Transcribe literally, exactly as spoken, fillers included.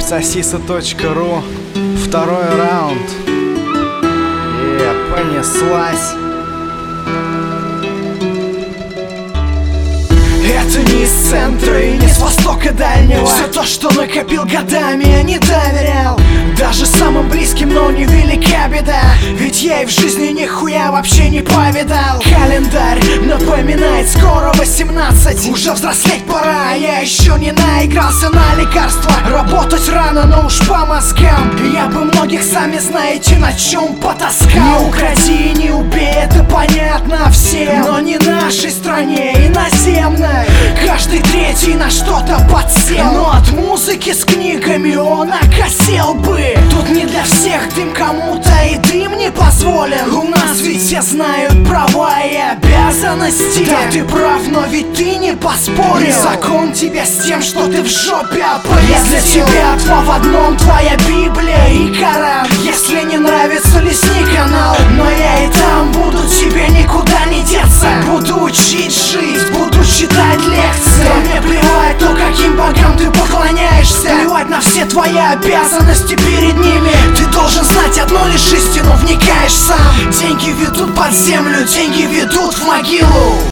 сосиса точка ру. Второй раунд. И понеслась. Это не из центра и не с востока дальнего. Все то, что накопил годами, я не доверял даже самым близким, но невелика беда. Ведь я и в жизни нихуя вообще не повидал. Календарь напоминает, скоро восемнадцать. Уже взрослеть пора, а я еще не наигрался на лекарства. Работать рано, но уж по мозгам. Я бы многих, сами знаете, на чем потаскал. Не укради, не убей, это понятно всем, но не нашей стране, иноземной. Каждый третий на что-то подсел, но от музыки с книгами он окосел бы. Тут не для всех дым, кому-то и дым не позволен. У нас ведь все знают права и обязанности. Да, ты прав, но ведь ты не поспорил. И закон тебя с тем, что ты в жопе опылил. Я для тебя два в одном, твоя Библия и Коран. Если не нравится, листни канал, но я и там буду, тебе никуда не деться. Буду учить жить, буду читать лекции. Да мне плевать, то каким богам ты поклоняешься. Плевать на все твои обязанности перед ними. Ты должен знать одну лишь истину, вникаешь сам. Деньги ведут под землю, деньги ведут в могилу.